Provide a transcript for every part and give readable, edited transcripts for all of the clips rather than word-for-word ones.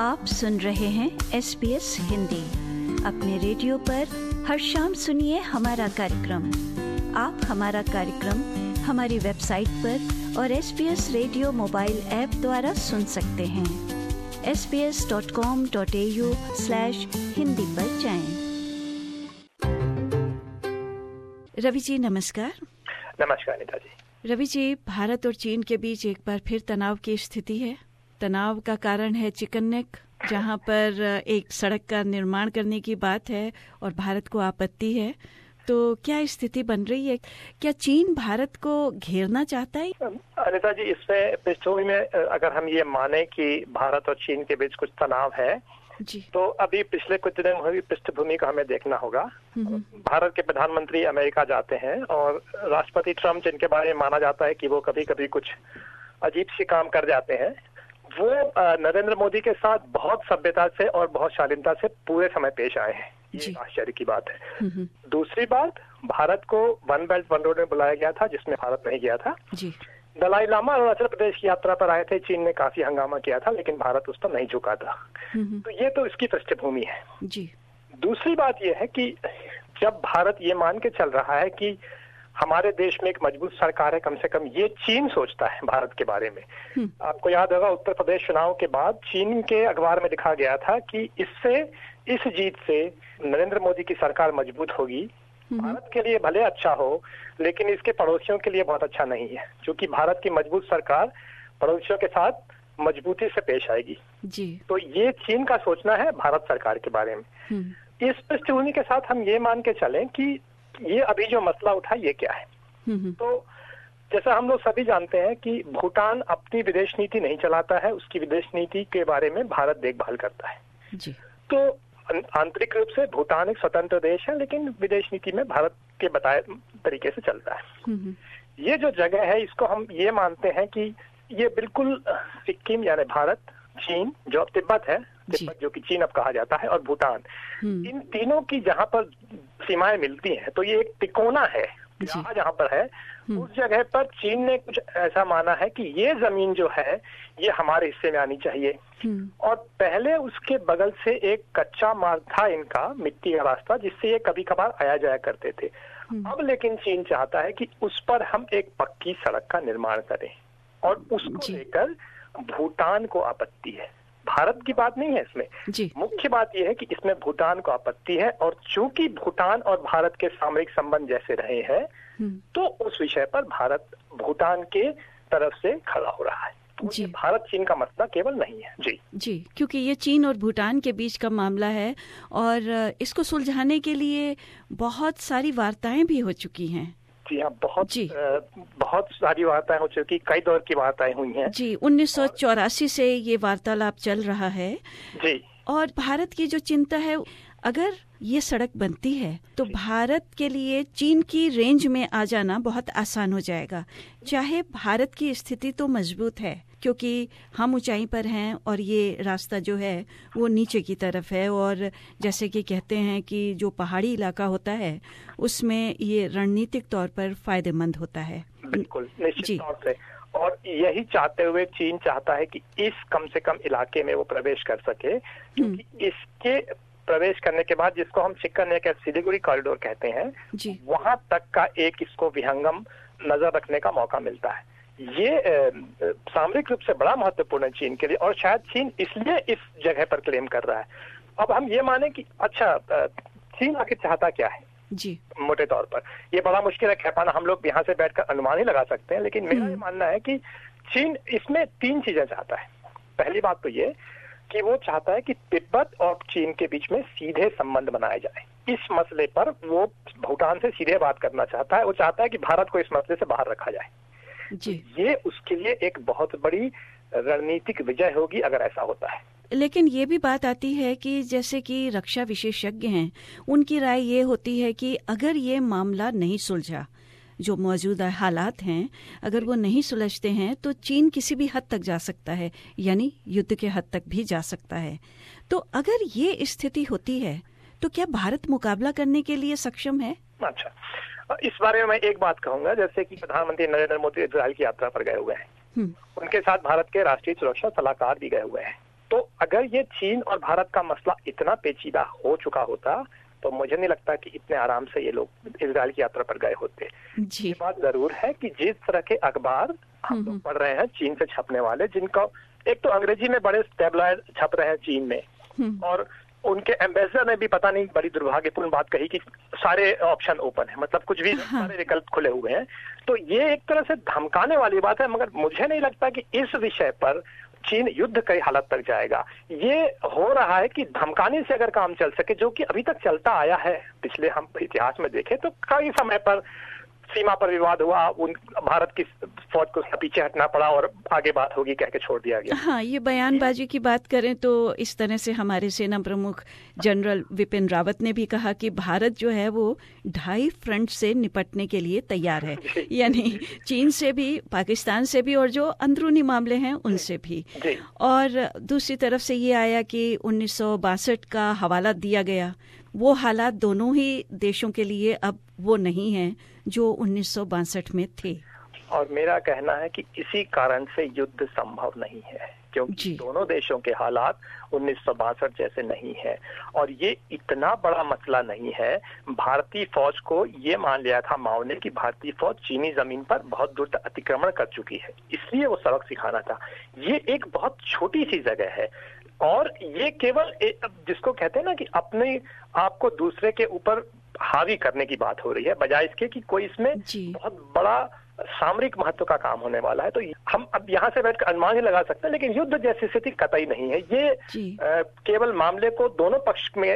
आप सुन रहे हैं SBS हिंदी। अपने रेडियो पर हर शाम सुनिए हमारा कार्यक्रम। आप हमारा कार्यक्रम हमारी वेबसाइट पर और SBS रेडियो मोबाइल ऐप द्वारा सुन सकते हैं। sbs.com.au/hindi पर जाएं। रवि जी नमस्कार। नमस्कार नीता जी। रवि जी, भारत और चीन के बीच एक बार फिर तनाव की स्थिति है। तनाव का कारण है चिकन नेक, जहां पर एक सड़क का निर्माण करने की बात है और भारत को आपत्ति है। तो क्या स्थिति बन रही है? क्या चीन भारत को घेरना चाहता है? अनिता जी, इसमें पृष्ठभूमि में अगर हम ये माने कि भारत और चीन के बीच कुछ तनाव है जी, तो अभी पिछले कुछ दिनों में हुई पृष्ठभूमि को हमें देखना होगा। भारत के प्रधानमंत्री अमेरिका जाते हैं और राष्ट्रपति ट्रम्प, जिनके बारे में माना जाता है कि वो कभी कभी कुछ अजीब सी काम कर जाते हैं, वो नरेंद्र मोदी के साथ बहुत सभ्यता से और बहुत शालीनता से पूरे समय पेश आए हैं। ये आश्चर्य की बात है। दूसरी बात, भारत को वन बेल्ट वन रोड में बुलाया गया था, जिसमें भारत नहीं गया था जी। दलाई लामा अरुणाचल प्रदेश की यात्रा पर आए थे, चीन ने काफी हंगामा किया था, लेकिन भारत उस पर नहीं झुका था। तो ये तो इसकी पृष्ठभूमि है जी। दूसरी बात ये है कि जब भारत ये मान के चल रहा है कि हमारे देश में एक मजबूत सरकार है, कम से कम ये चीन सोचता है भारत के बारे में। आपको याद होगा, उत्तर प्रदेश चुनाव के बाद चीन के अखबार में लिखा गया था कि इस जीत से नरेंद्र मोदी की सरकार मजबूत होगी। भारत के लिए भले अच्छा हो, लेकिन इसके पड़ोसियों के लिए बहुत अच्छा नहीं है, क्योंकि भारत की मजबूत सरकार पड़ोसियों के साथ मजबूती से पेश आएगी जी। तो ये चीन का सोचना है भारत सरकार के बारे में। इस पृष्ठभूमि के साथ हम ये मान के चलें कि ये अभी जो मसला उठा ये क्या है। तो जैसा हम लोग सभी जानते हैं कि भूटान अपनी विदेश नीति नहीं चलाता है, उसकी विदेश नीति के बारे में भारत देखभाल करता है जी। तो आंतरिक रूप से भूटान एक स्वतंत्र देश है, लेकिन विदेश नीति में भारत के बताए तरीके से चलता है। ये जो जगह है, इसको हम ये मानते हैं कि ये बिल्कुल सिक्किम यानी भारत, चीन जो तिब्बत है, तिब्बत जो कि चीन अब कहा जाता है, और भूटान, इन तीनों की जहाँ पर सीमाएं मिलती हैं, तो ये एक तिकोना है। जहाँ पर है उस जगह पर चीन ने कुछ ऐसा माना है कि ये जमीन जो है ये हमारे हिस्से में आनी चाहिए। और पहले उसके बगल से एक कच्चा मार्ग था इनका, मिट्टी का रास्ता, जिससे ये कभी कभार आया जाया करते थे। अब लेकिन चीन चाहता है कि उस पर हम एक पक्की सड़क का निर्माण करें, और उसको लेकर भूटान को आपत्ति है। भारत की बात नहीं है इसमें, मुख्य बात यह है कि इसमें भूटान को आपत्ति है। और चूंकि भूटान और भारत के सामरिक संबंध जैसे रहे हैं, तो उस विषय पर भारत भूटान के तरफ से खड़ा हो रहा है। तो भारत चीन का मसला केवल नहीं है जी, क्योंकि ये चीन और भूटान के बीच का मामला है और इसको सुलझाने के लिए बहुत सारी वार्ताएं भी हो चुकी हैं। जी हाँ, बहुत सारी वार्ताएं हो चुकी, कई दौर की वार्ताएं हुई हैं जी। 1984 से ये वार्तालाप चल रहा है जी। और भारत की जो चिंता है, अगर ये सड़क बनती है तो भारत के लिए चीन की रेंज में आ जाना बहुत आसान हो जाएगा। चाहे भारत की स्थिति तो मजबूत है, क्योंकि हम ऊंचाई पर हैं और ये रास्ता जो है वो नीचे की तरफ है, और जैसे कि कहते हैं कि जो पहाड़ी इलाका होता है उसमें ये रणनीतिक तौर पर फायदेमंद होता है। बिल्कुल, निश्चित तौर से। और यही चाहते हुए चीन चाहता है कि इस कम से कम इलाके में वो प्रवेश कर सके, क्योंकि इसके प्रवेश करने के बाद, जिसको हम चिकन नेक या सिलीगुड़ी कॉरिडोर कहते हैं, वहां तक का एक इसको विहंगम नजर रखने का मौका मिलता है। ये सामरिक रूप से बड़ा महत्वपूर्ण है चीन के लिए, और शायद चीन इसलिए इस जगह पर क्लेम कर रहा है। अब हम ये माने कि अच्छा, चीन आखिर चाहता क्या है जी। मोटे तौर पर ये बड़ा मुश्किल है कह पाना, हम लोग यहाँ से बैठकर अनुमान ही लगा सकते हैं, लेकिन मेरा ये मानना है कि चीन इसमें 3 चीजें चाहता है। पहली बात तो ये कि वो चाहता है कि तिब्बत और चीन के बीच में सीधे संबंध बनाए जाए। इस मसले पर वो भूटान से सीधे बात करना चाहता है। वो चाहता है कि भारत को इस मसले से बाहर रखा जाए जी। ये उसके लिए एक बहुत बड़ी रणनीतिक विजय होगी अगर ऐसा होता है। लेकिन ये भी बात आती है कि जैसे कि रक्षा विशेषज्ञ हैं, उनकी राय ये होती है कि अगर ये मामला नहीं सुलझा, जो मौजूदा हालात हैं, अगर वो नहीं सुलझते हैं तो चीन किसी भी हद तक जा सकता है, यानी युद्ध के हद तक भी जा सकता है। तो अगर ये स्थिति होती है तो क्या भारत मुकाबला करने के लिए सक्षम है? अच्छा, इस बारे में मैं एक बात कहूंगा। जैसे कि प्रधानमंत्री नरेंद्र मोदी इजराइल की यात्रा पर गए हुए हैं, उनके साथ भारत के राष्ट्रीय सुरक्षा सलाहकार भी गए हुए हैं। तो अगर ये चीन और भारत का मसला इतना पेचीदा हो चुका होता तो मुझे नहीं लगता कि इतने आराम से ये लोग इजराइल की यात्रा पर गए होते। ये बात जरूर है कि जिस तरह के अखबार हम लोग पढ़ रहे हैं चीन से छपने वाले, जिनका एक तो अंग्रेजी में बड़े टैबलॉइड छप रहे हैं चीन में, और उनके एम्बेसडर ने भी पता नहीं बड़ी दुर्भाग्यपूर्ण बात कही कि सारे ऑप्शन ओपन है, मतलब कुछ भी सारे विकल्प खुले हुए हैं। तो ये एक तरह से धमकाने वाली बात है, मगर मुझे नहीं लगता कि इस विषय पर चीन युद्ध की हालत तक जाएगा। ये हो रहा है कि धमकाने से अगर काम चल सके, जो कि अभी तक चलता आया है, पिछले हम इतिहास में देखें तो कई समय पर सीमा पर विवाद हुआ, उन भारत की फौज को पीछे हटना पड़ा और आगे बात होगी कह के छोड़ दिया गया। हाँ, ये बयानबाजी की बात करें तो इस तरह से हमारे सेना प्रमुख जनरल विपिन रावत ने भी कहा कि भारत जो है वो 2.5 फ्रंट से निपटने के लिए तैयार है, यानी चीन से भी, पाकिस्तान से भी, और जो अंदरूनी मामले हैं उनसे भी। और दूसरी तरफ से ये आया कि 1962 का हवाला दिया गया, वो हालात दोनों ही देशों के लिए अब वो नहीं है जो 1962 में थे। और मेरा कहना है कि इसी कारण से युद्ध संभव नहीं है, क्योंकि दोनों देशों के हालात 1962 जैसे नहीं है। और ये इतना बड़ा मसला नहीं है। भारतीय फौज को ये मान लिया था माओ ने कि भारतीय फौज चीनी जमीन पर बहुत दूर तक अतिक्रमण कर चुकी है, इसलिए वो सबक सिखाना था। ये एक बहुत छोटी सी जगह है और ये केवल जिसको कहते हैं ना कि अपने आप को दूसरे के ऊपर हावी करने की बात हो रही है, बजाय इसके कि कोई इसमें बहुत बड़ा सामरिक महत्व का काम होने वाला है। तो हम अब यहाँ से बैठकर अनुमान ही लगा सकते हैं, लेकिन युद्ध जैसी स्थिति कतई नहीं है। ये केवल मामले को दोनों पक्ष में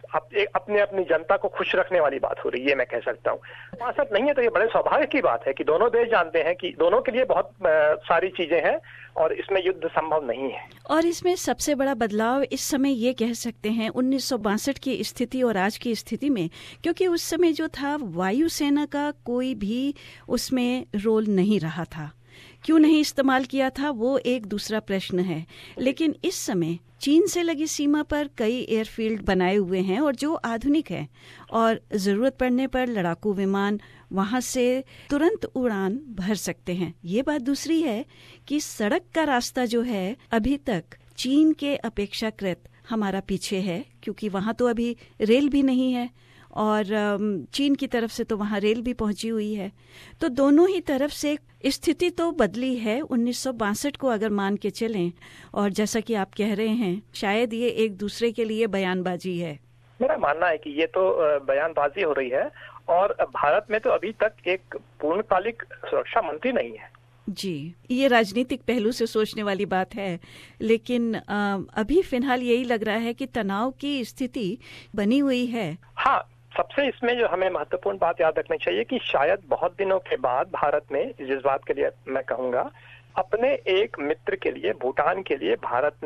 अपने अपनी जनता को खुश रखने वाली बात हो रही है, मैं कह सकता हूँ। 62 नहीं है तो ये बड़े सौभाग्य की बात है कि दोनों देश जानते हैं कि दोनों के लिए बहुत सारी चीजें हैं और इसमें युद्ध संभव नहीं है। और इसमें सबसे बड़ा बदलाव इस समय ये कह सकते हैं 1962 की स्थिति और आज की स्थिति में, क्योंकि उस समय जो था वायुसेना का कोई भी उसमें रोल नहीं रहा था। क्यों नहीं इस्तेमाल किया था वो एक दूसरा प्रश्न है, लेकिन इस समय चीन से लगी सीमा पर कई एयरफील्ड बनाए हुए हैं और जो आधुनिक है और जरूरत पड़ने पर लड़ाकू विमान वहां से तुरंत उड़ान भर सकते हैं। ये बात दूसरी है कि सड़क का रास्ता जो है अभी तक चीन के अपेक्षाकृत हमारा पीछे है, क्योंकि वहां तो अभी रेल भी नहीं है और चीन की तरफ से तो वहां रेल भी पहुंची हुई है। तो दोनों ही तरफ से स्थिति तो बदली है 1962 को अगर मान के चलें, और जैसा कि आप कह रहे हैं शायद ये एक दूसरे के लिए बयानबाजी है। मेरा मानना है कि ये तो बयानबाजी हो रही है और भारत में तो अभी तक एक पूर्णकालिक सुरक्षा मंत्री नहीं है। जी, ये राजनीतिक पहलू से सोचने वाली बात है, लेकिन अभी फिलहाल यही लग रहा है कि तनाव की स्थिति बनी हुई है। हाँ, सबसे इसमें जो हमें महत्वपूर्ण बात याद रखनी चाहिए कि शायद बहुत दिनों के बाद भारत ने, जिस बात के लिए मैं कहूँगा, अपने एक मित्र के लिए, भूटान के लिए भारत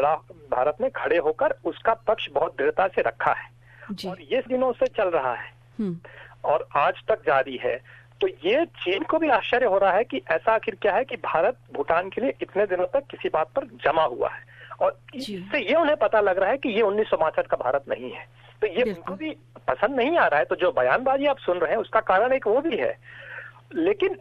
ने खड़े होकर उसका पक्ष बहुत दृढ़ता से रखा है और ये दिनों से चल रहा है और आज तक जारी है। तो ये चीन को भी आश्चर्य हो रहा है कि ऐसा आखिर क्या है कि भारत भूटान के लिए इतने दिनों तक किसी बात पर जमा हुआ है, और इससे ये उन्हें पता लग रहा है कि ये 1962 का भारत नहीं है। तो ये उनको भी पसंद नहीं आ रहा है। तो जो बयानबाजी आप सुन रहे हैं उसका कारण एक वो भी है, लेकिन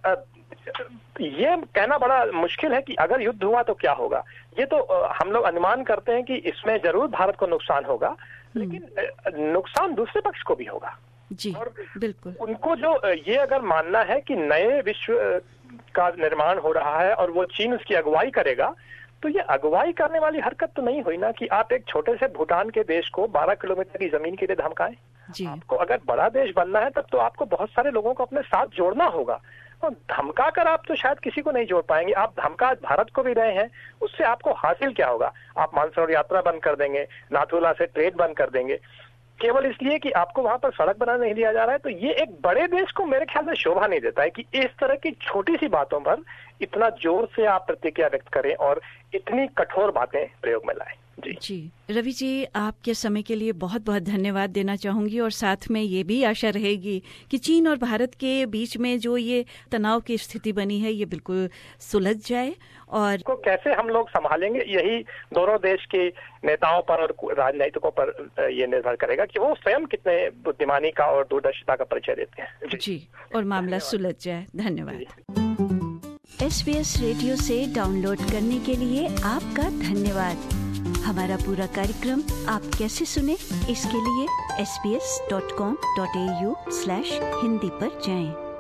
ये कहना बड़ा मुश्किल है कि अगर युद्ध हुआ तो क्या होगा। ये तो हम लोग अनुमान करते हैं कि इसमें जरूर भारत को नुकसान होगा, लेकिन नुकसान दूसरे पक्ष को भी होगा। जी, और बिल्कुल उनको जो ये अगर मानना है कि नए विश्व का निर्माण हो रहा है और वो चीन उसकी अगुवाई करेगा, तो ये अगुवाई करने वाली हरकत तो नहीं हुई ना कि आप एक छोटे से भूटान के देश को 12 किलोमीटर की जमीन के लिए धमकाएं। आपको अगर बड़ा देश बनना है तब तो आपको बहुत सारे लोगों को अपने साथ जोड़ना होगा, और धमका कर आप तो शायद किसी को नहीं जोड़ पाएंगे। आप धमका भारत को भी रहे हैं, उससे आपको हासिल क्या होगा? आप मानसरोवर यात्रा बंद कर देंगे, नाथुला से ट्रेड बंद कर देंगे, केवल इसलिए कि आपको वहां पर सड़क बनाने नहीं दिया जा रहा है। तो ये एक बड़े देश को मेरे ख्याल से शोभा नहीं देता है कि इस तरह की छोटी सी बातों पर इतना जोर से आप प्रतिक्रिया व्यक्त करें और इतनी कठोर बातें प्रयोग में लाएं। जी, रवि जी, आपके समय के लिए बहुत बहुत धन्यवाद देना चाहूंगी, और साथ में ये भी आशा रहेगी कि चीन और भारत के बीच में जो ये तनाव की स्थिति बनी है ये बिल्कुल सुलझ जाए। और इसको कैसे हम लोग संभालेंगे, यही दोनों देश के नेताओं पर और राजनीतिकों पर ये निर्भर करेगा कि वो स्वयं कितने बुद्धिमानी का और दूरदर्शिता का परिचय देते हैं। जी, और मामला सुलझ जाए। धन्यवाद। SBS रेडियो से डाउनलोड करने के लिए आपका धन्यवाद। हमारा पूरा कार्यक्रम आप कैसे सुने, इसके लिए sbs.com.au/hindi पर जाएं।